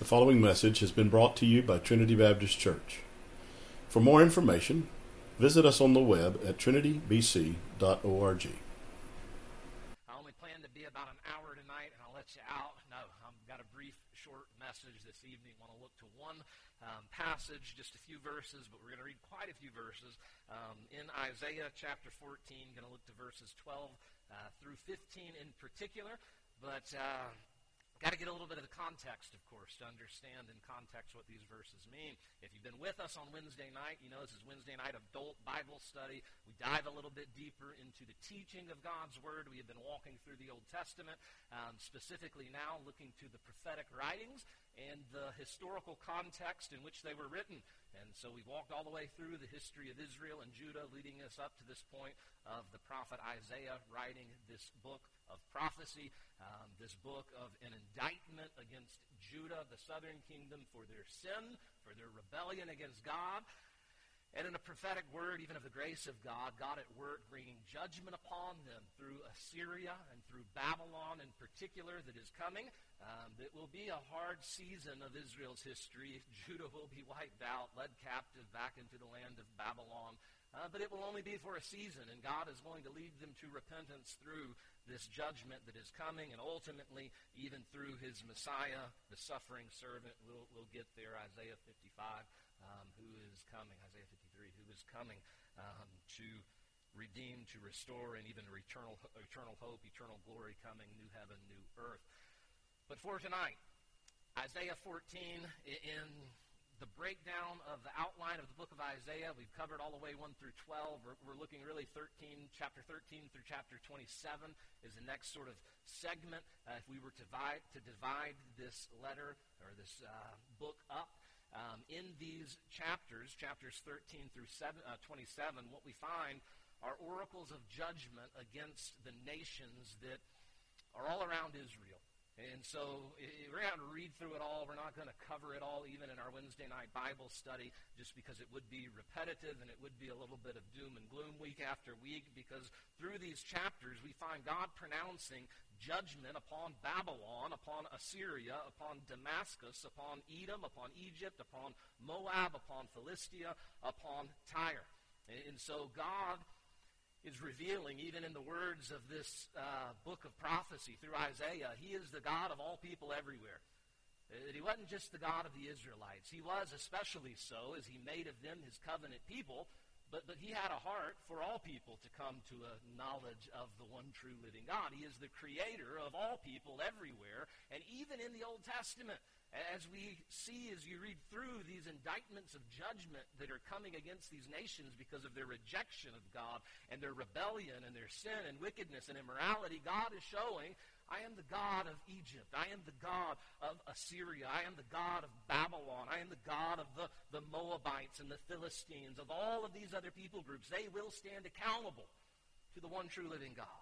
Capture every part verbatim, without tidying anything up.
The following message has been brought to you by Trinity Baptist Church. For more information, visit us on the web at trinity b c dot org. I only plan to be about an hour tonight, and I'll let you out. No, I've got a brief, short message this evening. I want to look to one um, passage, just a few verses, but we're going to read quite a few verses. Um, in Isaiah chapter fourteen, going to look to verses twelve uh, through fifteen in particular, but... Uh, Got to get a little bit of the context, of course, to understand in context what these verses mean. If you've been with us on Wednesday night, you know this is Wednesday night adult Bible study. We dive a little bit deeper into the teaching of God's Word. We have been walking through the Old Testament, um, specifically now looking to the prophetic writings and the historical context in which they were written. And so we've walked all the way through the history of Israel and Judah, leading us up to this point of the prophet Isaiah writing this book of prophecy, um, this book of an indictment against Judah, the southern kingdom, for their sin, for their rebellion against God. And in a prophetic word, even of the grace of God, God at work bringing judgment upon them through Assyria and through Babylon in particular that is coming. Um, it will be a hard season of Israel's history. Judah will be wiped out, led captive back into the land of Babylon. Uh, but it will only be for a season, and God is going to lead them to repentance through this judgment that is coming, and ultimately, even through his Messiah, the suffering servant, we'll, we'll get there, Isaiah fifty-five, um, who is coming, Isaiah fifty-three, who is coming um, to redeem, to restore, and even eternal, eternal hope, eternal glory coming, new heaven, new earth. But for tonight, Isaiah fourteen, in the breakdown of the outline of the book of Isaiah, we've covered all the way one through twelve. We're, we're looking really thirteen, chapter thirteen through chapter twenty-seven is the next sort of segment. Uh, if we were to divide, to divide this letter or this uh, book up um, in these chapters, chapters thirteen through seven, uh, twenty-seven, what we find are oracles of judgment against the nations that are all around Israel. And so we're going to read through it all. We're not going to cover it all, even in our Wednesday night Bible study, just because it would be repetitive and it would be a little bit of doom and gloom week after week, because through these chapters we find God pronouncing judgment upon Babylon, upon Assyria, upon Damascus, upon Edom, upon Egypt, upon Moab, upon Philistia, upon Tyre. And so God is revealing, even in the words of this uh, book of prophecy through Isaiah, he is the God of all people everywhere. Uh, he wasn't just the God of the Israelites. He was especially so as he made of them his covenant people, but, but he had a heart for all people to come to a knowledge of the one true living God. He is the creator of all people everywhere, and even in the Old Testament, as we see as you read through these indictments of judgment that are coming against these nations because of their rejection of God and their rebellion and their sin and wickedness and immorality, God is showing, I am the God of Egypt. I am the God of Assyria. I am the God of Babylon. I am the God of the, the Moabites and the Philistines, of all of these other people groups. They will stand accountable to the one true living God.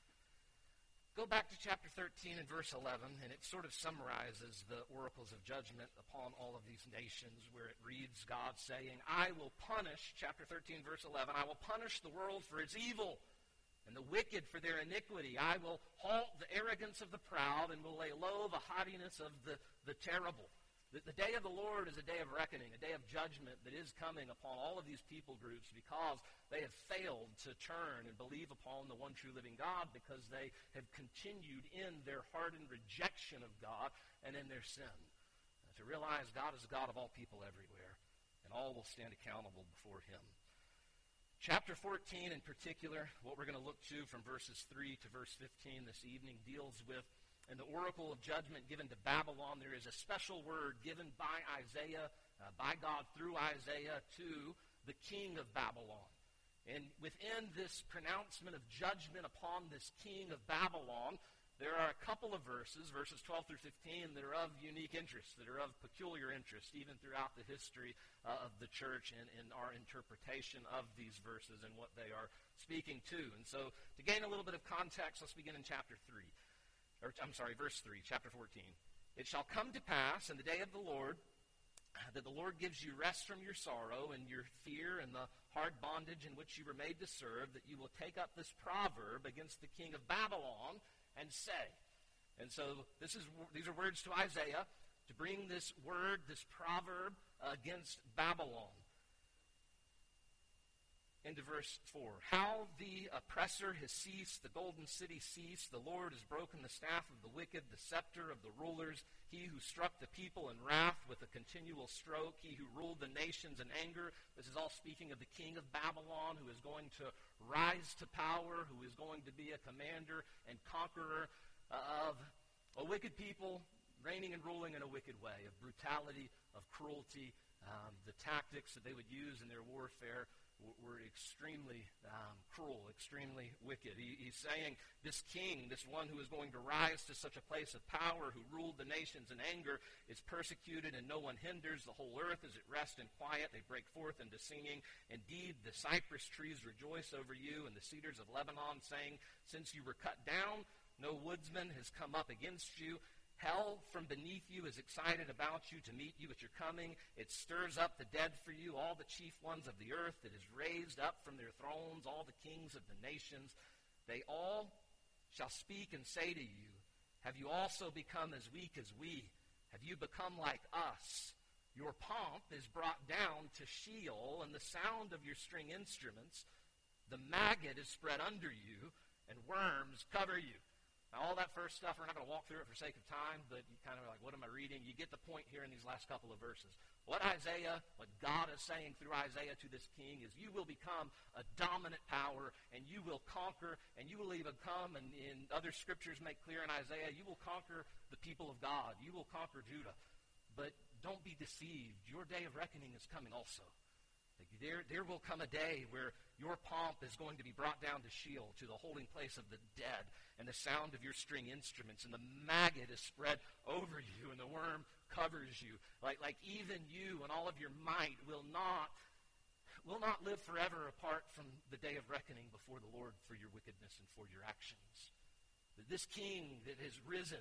Go back to chapter thirteen and verse eleven, and it sort of summarizes the oracles of judgment upon all of these nations, where it reads God saying, I will punish, chapter thirteen, verse eleven, I will punish the world for its evil and the wicked for their iniquity. I will halt the arrogance of the proud and will lay low the haughtiness of the, the terrible. The, the day of the Lord is a day of reckoning, a day of judgment that is coming upon all of these people groups because they have failed to turn and believe upon the one true living God, because they have continued in their hardened rejection of God and in their sin. Uh, to realize God is the God of all people everywhere, and all will stand accountable before him. Chapter fourteen in particular, what we're going to look to from verses three to verse fifteen this evening, deals with, in the oracle of judgment given to Babylon, there is a special word given by Isaiah, uh, by God through Isaiah, to the king of Babylon. And within this pronouncement of judgment upon this king of Babylon, there are a couple of verses, verses twelve through fifteen, that are of unique interest, that are of peculiar interest, even throughout the history uh, of the church and in our interpretation of these verses and what they are speaking to. And so, to gain a little bit of context, let's begin in chapter three. Or, I'm sorry, verse three, chapter fourteen. It shall come to pass in the day of the Lord that the Lord gives you rest from your sorrow and your fear and the hard bondage in which you were made to serve, that you will take up this proverb against the king of Babylon and say. And so this is these are words to Isaiah. to bring this word, this proverb against Babylon. Into verse four. How the oppressor has ceased, the golden city ceased. The Lord has broken the staff of the wicked, the scepter of the rulers. He who struck the people in wrath with a continual stroke. He who ruled the nations in anger. This is all speaking of the king of Babylon, who is going to rise to power, who is going to be a commander and conqueror of a wicked people, reigning and ruling in a wicked way, of brutality, of cruelty. Um, the tactics that they would use in their warfare were extremely um, cruel, extremely wicked. He, he's saying this king, this one who is going to rise to such a place of power, who ruled the nations in anger, is persecuted and no one hinders. The whole earth is at rest and quiet. They break forth into singing. Indeed, the cypress trees rejoice over you, and the cedars of Lebanon, saying, since you were cut down, no woodsman has come up against you. Hell from beneath you is excited about you to meet you at your coming. It stirs up the dead for you, all the chief ones of the earth. It is raised up from their thrones, all the kings of the nations. They all shall speak and say to you, have you also become as weak as we? Have you become like us? Your pomp is brought down to Sheol, and the sound of your string instruments. The maggot is spread under you, and worms cover you. Now, all that first stuff, we're not going to walk through it for sake of time, but you kind of are like, what am I reading? You get the point here in these last couple of verses. What Isaiah, what God is saying through Isaiah to this king is you will become a dominant power, and you will conquer, and you will even come, and in other scriptures make clear in Isaiah, you will conquer the people of God. You will conquer Judah. But don't be deceived. Your day of reckoning is coming also. There, there will come a day where your pomp is going to be brought down to Sheol, to the holding place of the dead, and the sound of your string instruments, and the maggot is spread over you, and the worm covers you. Like, like even you and all of your might will not, will not live forever apart from the day of reckoning before the Lord for your wickedness and for your actions. This king that has risen,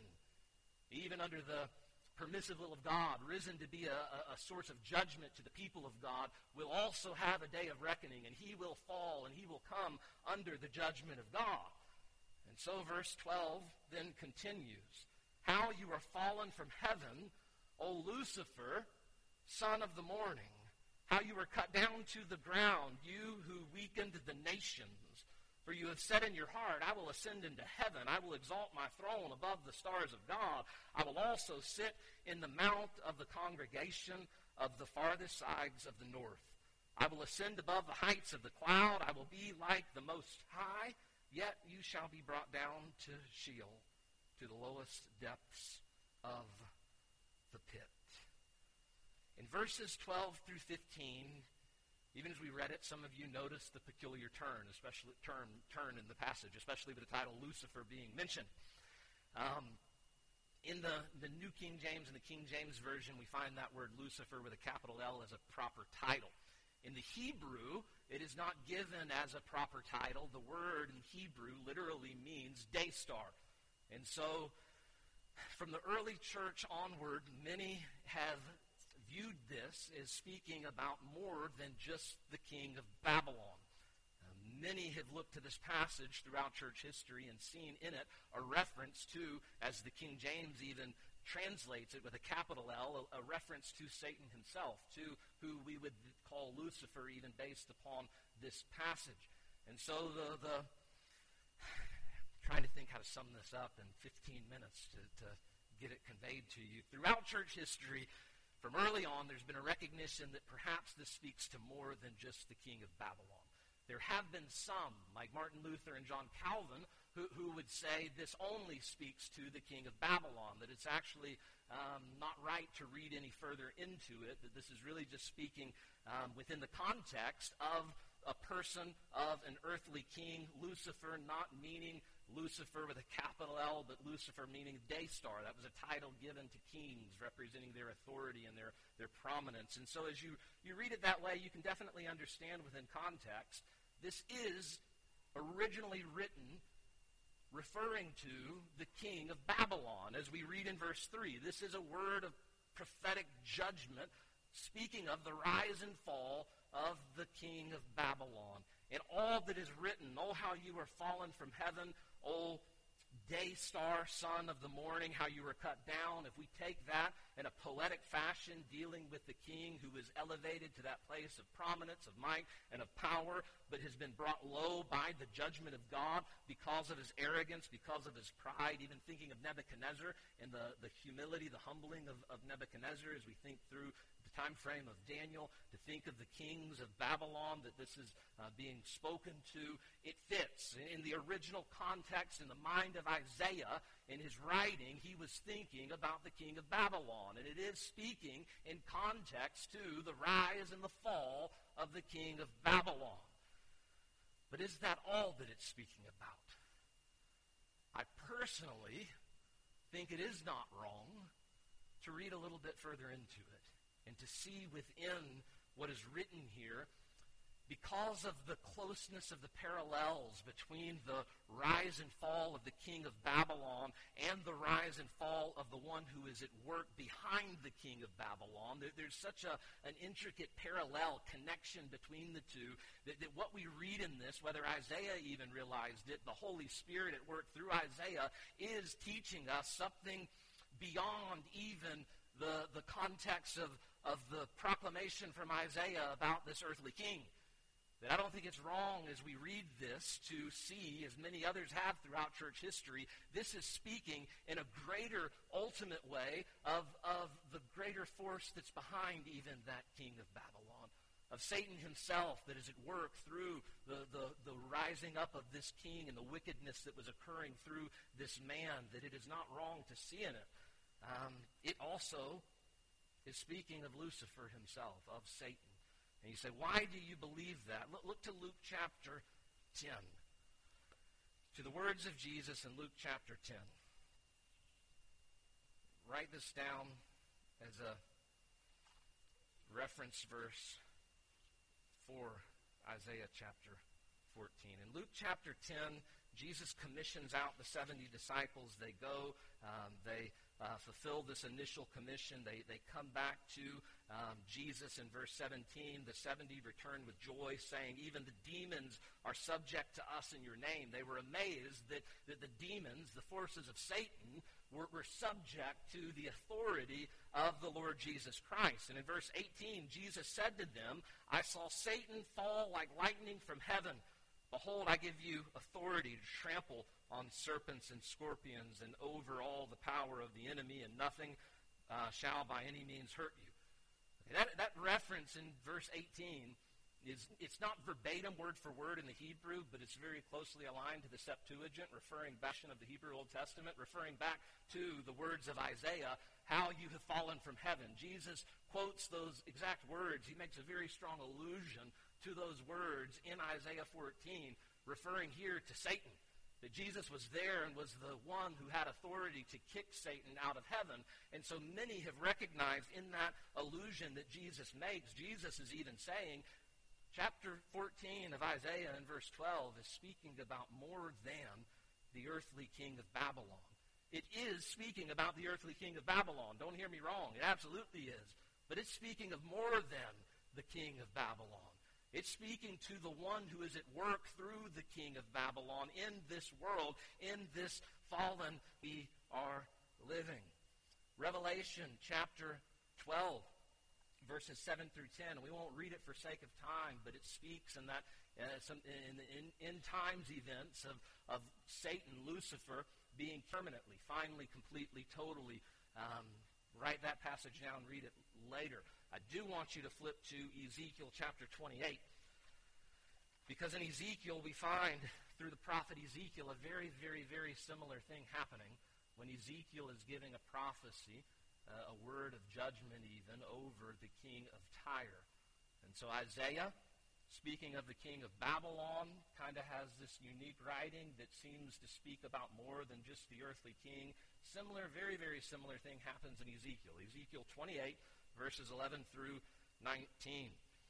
even under the permissive will of God, risen to be a, a, a source of judgment to the people of God, will also have a day of reckoning, and he will fall, and he will come under the judgment of God. And so verse twelve then continues, how you are fallen from heaven, O Lucifer, son of the morning, how you were cut down to the ground, you who weakened the nations. For you have said in your heart, I will ascend into heaven. I will exalt my throne above the stars of God. I will also sit in the mount of the congregation of the farthest sides of the north. I will ascend above the heights of the cloud. I will be like the Most High. Yet you shall be brought down to Sheol, to the lowest depths of the pit. In verses twelve through fifteen, even as we read it, some of you noticed the peculiar turn, especially turn, turn in the passage, especially with the title Lucifer being mentioned. Um, in the, the New King James and the King James Version, we find that word Lucifer with a capital L as a proper title. In the Hebrew, it is not given as a proper title. The word in Hebrew literally means day star. And so, from the early church onward, many have viewed this as speaking about more than just the king of Babylon. Uh, many have looked to this passage throughout church history and seen in it a reference to, as the King James even translates it with a capital L, a, a reference to Satan himself, to who we would call Lucifer, even based upon this passage. And so the, the trying to think how to sum this up in fifteen minutes to, to get it conveyed to you. Throughout church history, from early on, there's been a recognition that perhaps this speaks to more than just the king of Babylon. There have been some, like Martin Luther and John Calvin, who, who would say this only speaks to the king of Babylon, that it's actually um, not right to read any further into it, that this is really just speaking um, within the context of a person of an earthly king, Lucifer, not meaning Lucifer with a capital L, but Lucifer meaning day star. That was a title given to kings representing their authority and their, their prominence. And so as you, you read it that way, you can definitely understand within context, this is originally written referring to the king of Babylon. As we read in verse three, this is a word of prophetic judgment speaking of the rise and fall of the king of Babylon. And all that is written, oh, how you are fallen from heaven, O day star, son of the morning, how you were cut down. If we take that in a poetic fashion, dealing with the king who is elevated to that place of prominence, of might, and of power, but has been brought low by the judgment of God because of his arrogance, because of his pride, even thinking of Nebuchadnezzar and the, the humility, the humbling of, of Nebuchadnezzar as we think through the time frame of Daniel, to think of the kings of Babylon, that this is uh, being spoken to. It fits. In the original context, in the mind of Isaiah, in his writing, he was thinking about the king of Babylon. And it is speaking in context to the rise and the fall of the king of Babylon. But is that all that it's speaking about? I personally think it is not wrong to read a little bit further into it and to see within what is written here, because of the closeness of the parallels between the rise and fall of the king of Babylon and the rise and fall of the one who is at work behind the king of Babylon. There, there's such a, an intricate parallel connection between the two that, that what we read in this, whether Isaiah even realized it, the Holy Spirit at work through Isaiah is teaching us something beyond even the, the context of, of the proclamation from Isaiah about this earthly king. That I don't think it's wrong as we read this to see, as many others have throughout church history, this is speaking in a greater, ultimate way of, of the greater force that's behind even that king of Babylon, of Satan himself that is at work through the, the, the rising up of this king and the wickedness that was occurring through this man, that it is not wrong to see in it. Um, it also is speaking of Lucifer himself, of Satan. And you say, why do you believe that? Look, look to Luke chapter ten. To the words of Jesus in Luke chapter ten. Write this down as a reference verse for Isaiah chapter fourteen. In Luke chapter ten, Jesus commissions out the seventy disciples. They go, um, they uh, fulfill this initial commission. They, they come back to um, Jesus in verse seventeen. The seventy return with joy, saying, even the demons are subject to us in your name. They were amazed that, that the demons, the forces of Satan, were, were subject to the authority of the Lord Jesus Christ. And in verse eighteen, Jesus said to them, I saw Satan fall like lightning from heaven. Behold, I give you authority to trample on serpents and scorpions and over all the power of the enemy, and nothing uh, shall by any means hurt you. That, that reference in verse eighteen, is it's not verbatim word for word in the Hebrew, but it's very closely aligned to the Septuagint, referring back to the Hebrew Old Testament, referring back to the words of Isaiah, how you have fallen from heaven. Jesus quotes those exact words. He makes a very strong allusion to those words in Isaiah fourteen, referring here to Satan. That Jesus was there and was the one who had authority to kick Satan out of heaven. And so many have recognized in that allusion that Jesus makes, Jesus is even saying, chapter fourteen of Isaiah in verse twelve is speaking about more than the earthly king of Babylon. It is speaking about the earthly king of Babylon. Don't hear me wrong. It absolutely is. But it's speaking of more than the king of Babylon. It's speaking to the one who is at work through the king of Babylon in this world, in this fallen we are living. Revelation chapter twelve, verses seven through ten. We won't read it for sake of time, but it speaks in that uh, some in, in, in times events of, of Satan, Lucifer, being permanently, finally, completely, totally. Um, write that passage down, read it later. I do want you to flip to Ezekiel chapter twenty-eight, because in Ezekiel we find, through the prophet Ezekiel, a very, very, very similar thing happening when Ezekiel is giving a prophecy, uh, a word of judgment even, over the king of Tyre. And so Isaiah, speaking of the king of Babylon, kind of has this unique writing that seems to speak about more than just the earthly king. Similar, very, very similar thing happens in Ezekiel. Ezekiel twenty-eight, verses eleven through nineteen.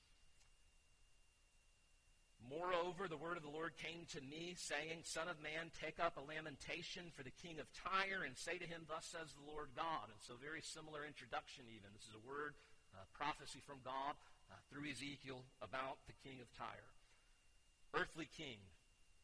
Moreover, the word of the Lord came to me, saying, Son of man, take up a lamentation for the king of Tyre, and say to him, Thus says the Lord God. And so very similar introduction even. This is a word, uh, prophecy from God uh, through Ezekiel about the king of Tyre. Earthly king,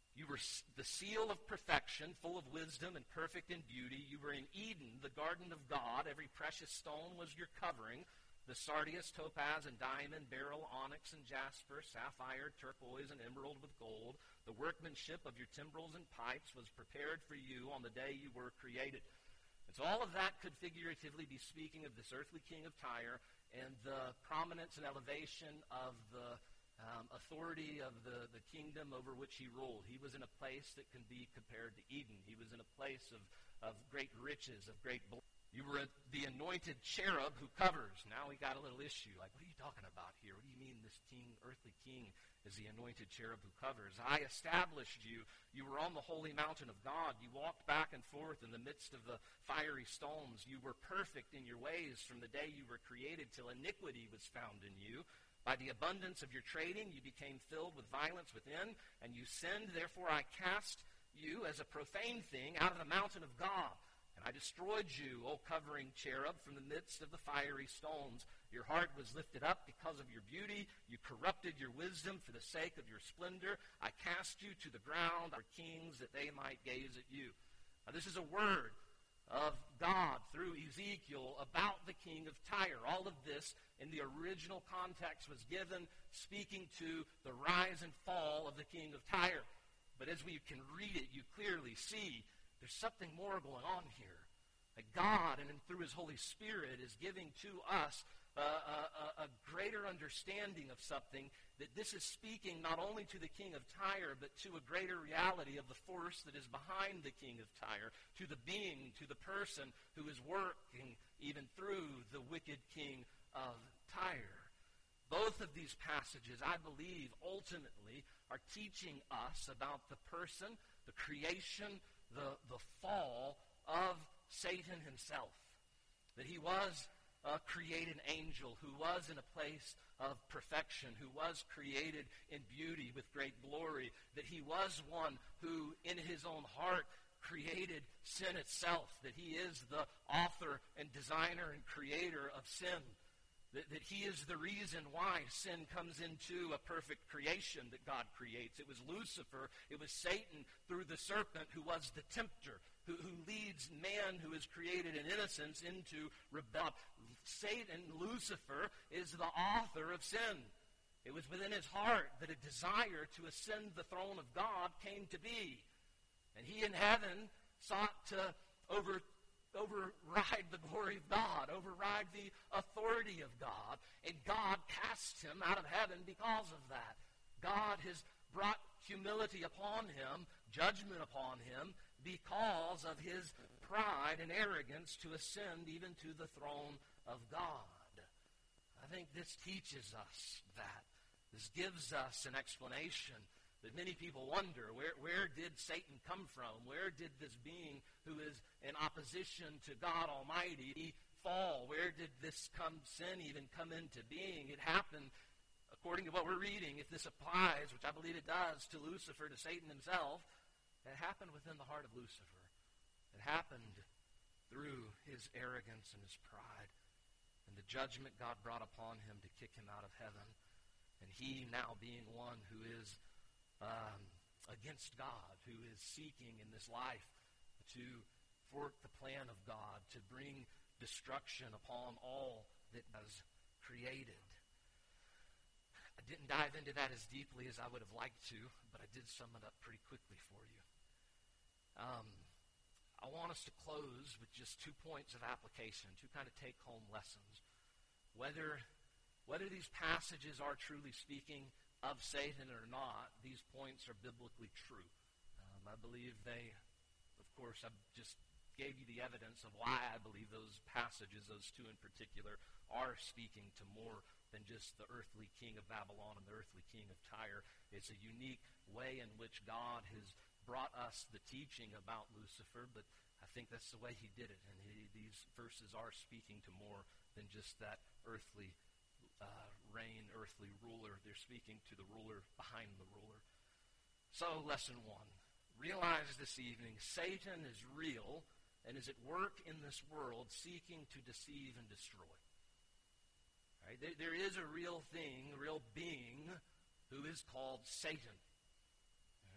You were the seal of perfection, full of wisdom and perfect in beauty. You were in Eden, the garden of God. Every precious stone was your covering. The sardius, topaz, and diamond, beryl, onyx, and jasper, sapphire, turquoise, and emerald with gold. The workmanship of your timbrels and pipes was prepared for you on the day you were created. And so all of that could figuratively be speaking of this earthly king of Tyre and the prominence and elevation of the um, authority of the, the kingdom over which he ruled. He was in a place that can be compared to Eden. He was in a place of, of great riches, of great blessing. You were the anointed cherub who covers. Now we got a little issue. Like, what are you talking about here? What do you mean this king, earthly king, is the anointed cherub who covers? I established you. You were on the holy mountain of God. You walked back and forth in the midst of the fiery stones. You were perfect in your ways from the day you were created till iniquity was found in you. By the abundance of your trading, you became filled with violence within, and you sinned. Therefore I cast you as a profane thing out of the mountain of God. And I destroyed you, O covering cherub, from the midst of the fiery stones. Your heart was lifted up because of your beauty. You corrupted your wisdom for the sake of your splendor. I cast you to the ground, our kings, that they might gaze at you. Now this is a word of God through Ezekiel about the king of Tyre. All of this in the original context was given, speaking to the rise and fall of the king of Tyre. But as we can read it, you clearly see there's something more going on here. That God, and through his Holy Spirit, is giving to us a, a, a greater understanding of something, that this is speaking not only to the king of Tyre, but to a greater reality of the force that is behind the king of Tyre, to the being, to the person who is working even through the wicked king of Tyre. Both of these passages, I believe, ultimately are teaching us about the person, the creation, the, the fall of Satan himself. That he was a created angel who was in a place of perfection, who was created in beauty with great glory, that he was one who in his own heart created sin itself, that he is the author and designer and creator of sin. That, that he is the reason why sin comes into a perfect creation that God creates. It was Lucifer, it was Satan through the serpent who was the tempter, who, who leads man who is created in innocence into rebellion. Satan, Lucifer, is the author of sin. It was within his heart that a desire to ascend the throne of God came to be. And he in heaven sought to over override the glory of God, override the authority of God, and God cast him out of heaven because of that. God has brought humility upon him, judgment upon him, because of his pride and arrogance to ascend even to the throne of God. I think this teaches us that. This gives us an explanation that many people wonder, where, where did Satan come from? Where did this being who is in opposition to God Almighty fall? Where did this come, sin even come into being? It happened, according to what we're reading, if this applies, which I believe it does, to Lucifer, to Satan himself, it happened within the heart of Lucifer. It happened through his arrogance and his pride, and the judgment God brought upon him to kick him out of heaven. And he now being one who is Um, against God, who is seeking in this life to thwart the plan of God, to bring destruction upon all that was created. I didn't dive into that as deeply as I would have liked to, but I did sum it up pretty quickly for you. Um, I want us to close with just two points of application, two kind of take-home lessons. Whether, whether these passages are truly speaking of Satan or not, these points are biblically true. Um, I believe they, of course, I just gave you the evidence of why I believe those passages, those two in particular, are speaking to more than just the earthly king of Babylon and the earthly king of Tyre. It's a unique way in which God has brought us the teaching about Lucifer, but I think that's the way he did it. And he, these verses are speaking to more than just that earthly Uh, reign, earthly ruler. They're speaking to the ruler behind the ruler. So, lesson one. Realize this evening, Satan is real and is at work in this world seeking to deceive and destroy. Right? There, there is a real thing, a real being who is called Satan.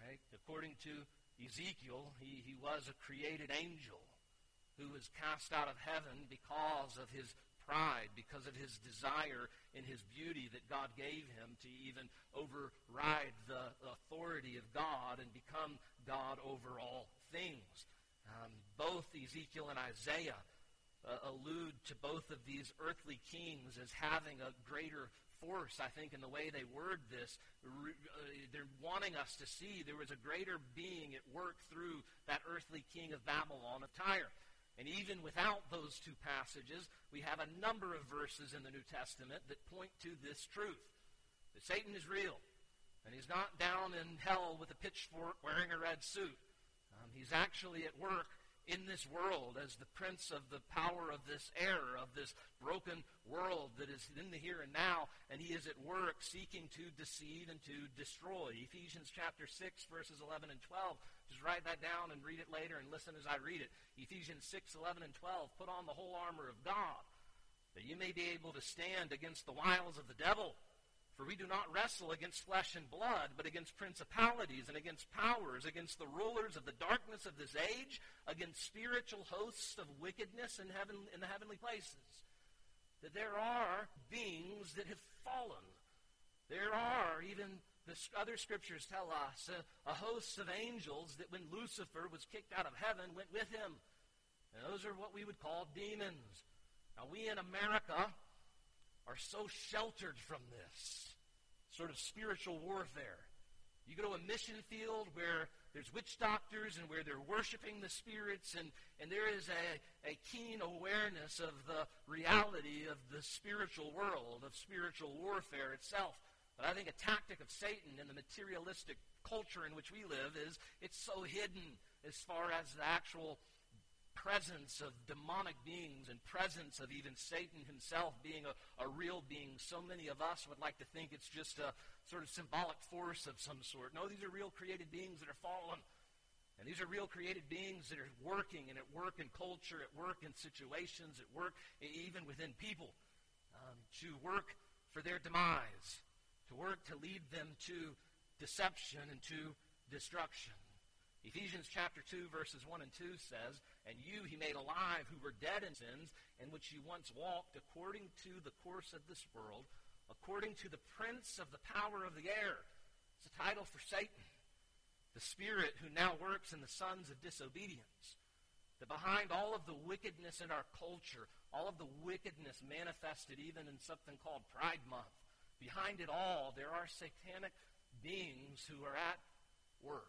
Right? According to Ezekiel, he, he was a created angel who was cast out of heaven because of his pride, because of his desire in his beauty that God gave him to even override the authority of God and become God over all things. Um, both Ezekiel and Isaiah uh, allude to both of these earthly kings as having a greater force, I think, in the way they word this. They're wanting us to see there was a greater being at work through that earthly king of Babylon, of Tyre. And even without those two passages, we have a number of verses in the New Testament that point to this truth, that Satan is real, and he's not down in hell with a pitchfork wearing a red suit. Um, he's actually at work in this world as the prince of the power of this air, of this broken world that is in the here and now, and he is at work seeking to deceive and to destroy. Ephesians chapter six, verses eleven and twelve. Just write that down and read it later and listen as I read it. Ephesians six, eleven and twelve. Put on the whole armor of God, that you may be able to stand against the wiles of the devil. For we do not wrestle against flesh and blood, but against principalities and against powers, against the rulers of the darkness of this age, against spiritual hosts of wickedness in heaven, in the heavenly places. That there are beings that have fallen. There are, even the other scriptures tell us, a, a host of angels that when Lucifer was kicked out of heaven went with him. And those are what we would call demons. Now we in America are so sheltered from this sort of spiritual warfare. You go to a mission field where there's witch doctors and where they're worshiping the spirits, and, and there is a, a keen awareness of the reality of the spiritual world, of spiritual warfare itself. But I think a tactic of Satan in the materialistic culture in which we live is it's so hidden as far as the actual presence of demonic beings and presence of even Satan himself being a, a real being. So many of us would like to think it's just a sort of symbolic force of some sort. No, these are real created beings that are fallen. And these are real created beings that are working and at work in culture, at work in situations, at work even within people, um, to work for their demise, to work to lead them to deception and to destruction. Ephesians chapter two, verses one and two says, "And you he made alive who were dead in sins, in which you once walked according to the course of this world, according to the prince of the power of the air." It's a title for Satan, the spirit who now works in the sons of disobedience. That behind all of the wickedness in our culture, all of the wickedness manifested even in something called Pride Month, behind it all there are satanic beings who are at work.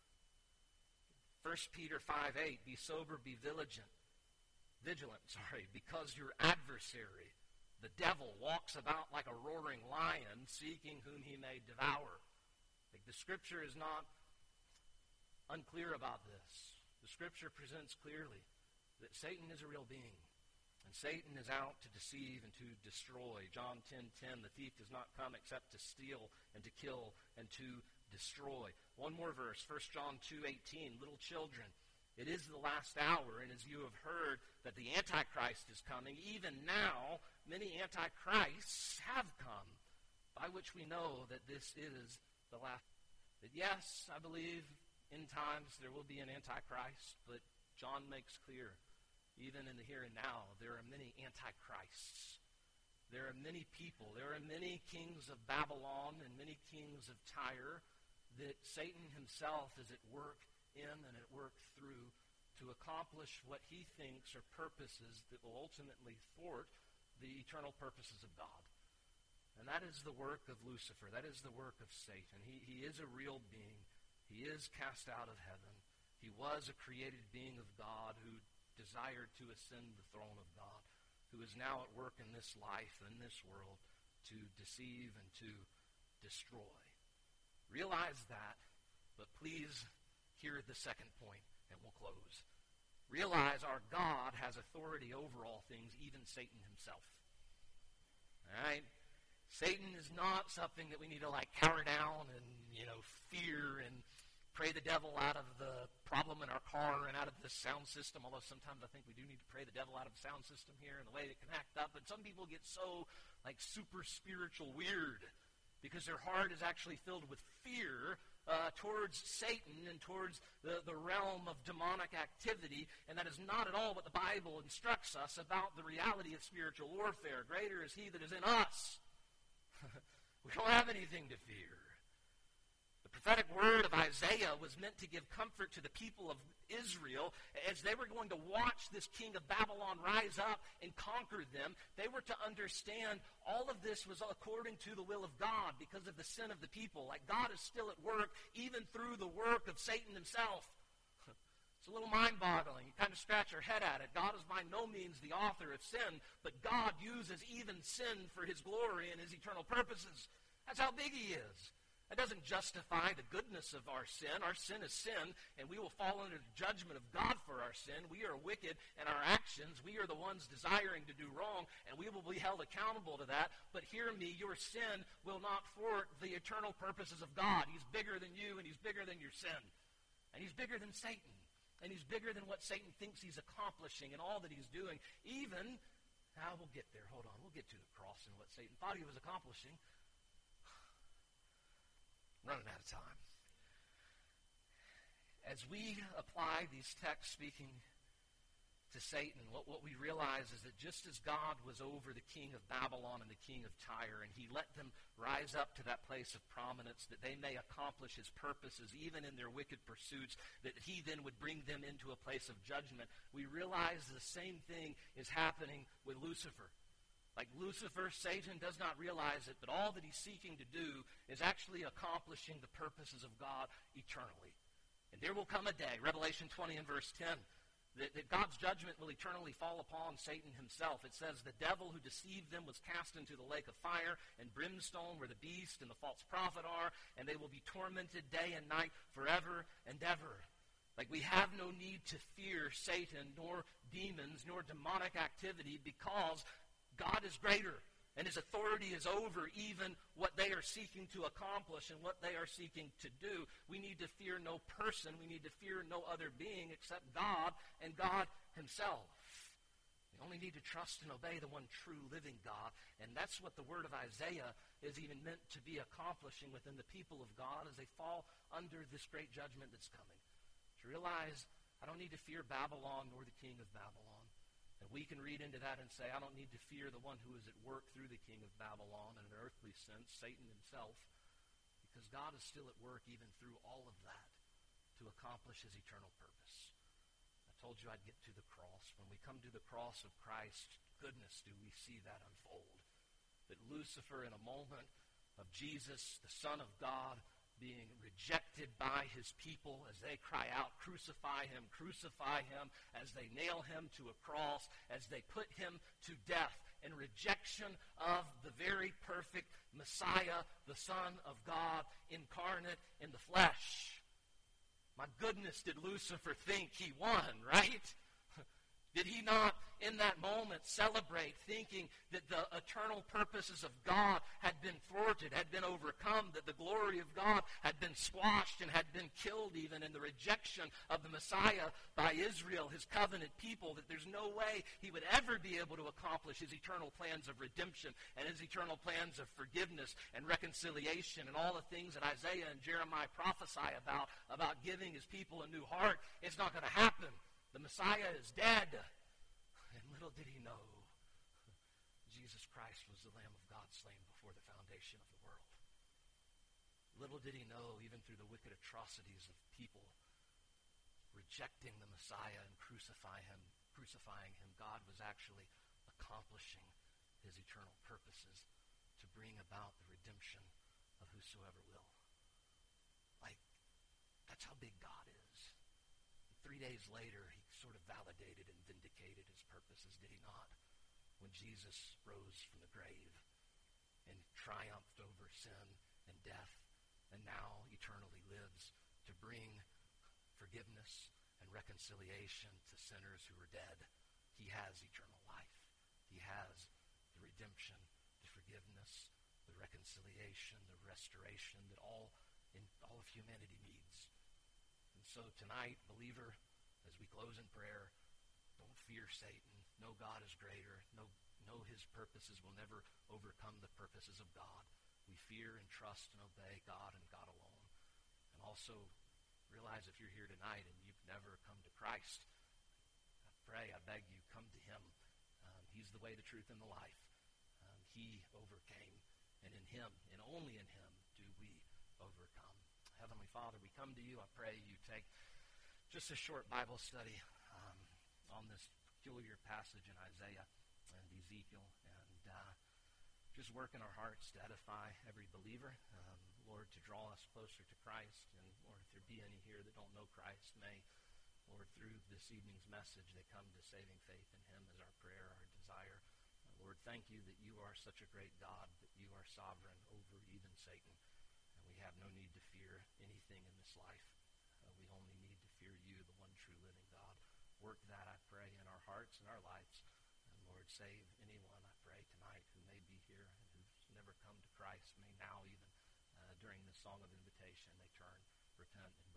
First Peter five eight, "Be sober, be vigilant, vigilant, sorry, because your adversary, the devil, walks about like a roaring lion, seeking whom he may devour." Like the Scripture is not unclear about this. The Scripture presents clearly that Satan is a real being, and Satan is out to deceive and to destroy. John ten ten, "The thief does not come except to steal and to kill and to destroy." One more verse, First John two eighteen, "Little children, it is the last hour, and as you have heard that the Antichrist is coming, even now many Antichrists have come, by which we know that this is the last." That yes, I believe in times there will be an Antichrist, but John makes clear, even in the here and now, there are many Antichrists. There are many people, there are many kings of Babylon and many kings of Tyre that Satan himself is at work in and at work through to accomplish what he thinks are purposes that will ultimately thwart the eternal purposes of God. And that is the work of Lucifer. That is the work of Satan. He, he is a real being. He is cast out of heaven. He was a created being of God who desired to ascend the throne of God, who is now at work in this life, in this world, to deceive and to destroy. Realize that, but please hear the second point, and we'll close. Realize our God has authority over all things, even Satan himself. All right? Satan is not something that we need to like cower down and, you know, fear and pray the devil out of the problem in our car and out of the sound system, although sometimes I think we do need to pray the devil out of the sound system here and the way it can act up. But some people get so like super spiritual weird because their heart is actually filled with fear uh, towards Satan and towards the, the realm of demonic activity, and that is not at all what the Bible instructs us about the reality of spiritual warfare. Greater is he that is in us. We don't have anything to fear. The prophetic word of Isaiah was meant to give comfort to the people of Israel as they were going to watch this king of Babylon rise up and conquer them. They were to understand all of this was according to the will of God because of the sin of the people. Like God is still at work even through the work of Satan himself. It's a little mind-boggling. You kind of scratch your head at it. God is by no means the author of sin, but God uses even sin for his glory and his eternal purposes. That's how big he is. That doesn't justify the goodness of our sin. Our sin is sin, and we will fall under the judgment of God for our sin. We are wicked in our actions. We are the ones desiring to do wrong, and we will be held accountable to that. But hear me, your sin will not thwart the eternal purposes of God. He's bigger than you, and he's bigger than your sin. And he's bigger than Satan. And he's bigger than what Satan thinks he's accomplishing and all that he's doing. Even, now we'll get there. Hold on. We'll get to the cross and what Satan thought he was accomplishing. Running out of time. As we apply these texts speaking to Satan, what, what we realize is that just as God was over the king of Babylon and the king of Tyre, and he let them rise up to that place of prominence that they may accomplish his purposes even in their wicked pursuits, that he then would bring them into a place of judgment, we realize the same thing is happening with Lucifer. Like Lucifer, Satan does not realize it, but all that he's seeking to do is actually accomplishing the purposes of God eternally. And there will come a day, Revelation twenty and verse ten, that, that God's judgment will eternally fall upon Satan himself. It says, the devil who deceived them was cast into the lake of fire and brimstone where the beast and the false prophet are, and they will be tormented day and night forever and ever. Like we have no need to fear Satan, nor demons, nor demonic activity, because God is greater, and his authority is over even what they are seeking to accomplish and what they are seeking to do. We need to fear no person. We need to fear no other being except God and God himself. We only need to trust and obey the one true living God, and that's what the word of Isaiah is even meant to be accomplishing within the people of God as they fall under this great judgment that's coming. To realize, I don't need to fear Babylon nor the king of Babylon. And we can read into that and say, I don't need to fear the one who is at work through the king of Babylon in an earthly sense, Satan himself, because God is still at work even through all of that to accomplish his eternal purpose. I told you I'd get to the cross. When we come to the cross of Christ, goodness, do we see that unfold. That Lucifer, in a moment of Jesus, the Son of God, being rejected by his people as they cry out, crucify him, crucify him, as they nail him to a cross, as they put him to death in rejection of the very perfect Messiah, the Son of God, incarnate in the flesh. My goodness, did Lucifer think he won, right? Did he not, in that moment, celebrate, thinking that the eternal purposes of God had been thwarted, had been overcome, that the glory of God had been squashed and had been killed even in the rejection of the Messiah by Israel, his covenant people, that there's no way he would ever be able to accomplish his eternal plans of redemption and his eternal plans of forgiveness and reconciliation and all the things that Isaiah and Jeremiah prophesy about, about giving his people a new heart. It's not going to happen. The Messiah is dead. And little did he know, Jesus Christ was the Lamb of God slain before the foundation of the world. Little did he know, even through the wicked atrocities of people rejecting the Messiah and crucify him, crucifying him, God was actually accomplishing his eternal purposes to bring about the redemption of whosoever will. Like, that's how big God is. And three days later, he sort of validated and vindicated his purposes, did he not? When Jesus rose from the grave and triumphed over sin and death, and now eternally lives to bring forgiveness and reconciliation to sinners who are dead. He has eternal life. He has the redemption, the forgiveness, the reconciliation, the restoration that all in all of humanity needs. And so tonight, believer, as we close in prayer, don't fear Satan. Know God is greater. Know, know his purposes will never overcome the purposes of God. We fear and trust and obey God and God alone. And also realize if you're here tonight and you've never come to Christ, I pray, I beg you, come to him. Um, he's the way, the truth, and the life. Um, he overcame, and in him, and only in him, do we overcome. Heavenly Father, we come to you. I pray you take just a short Bible study um, on this peculiar passage in Isaiah and Ezekiel, and uh, just work in our hearts to edify every believer. Um, Lord, to draw us closer to Christ. And Lord, if there be any here that don't know Christ, may, Lord, through this evening's message, they come to saving faith in him as our prayer, our desire. Uh, Lord, thank you that you are such a great God, that you are sovereign over even Satan. And we have no need to fear anything in this life. Uh, we only need to fear you, the one true living God. Work that, I pray, in our hearts and our lives. And Lord, save anyone, I pray, tonight who may be here and who's never come to Christ, may now even, uh, during this song of invitation, they turn, repent, and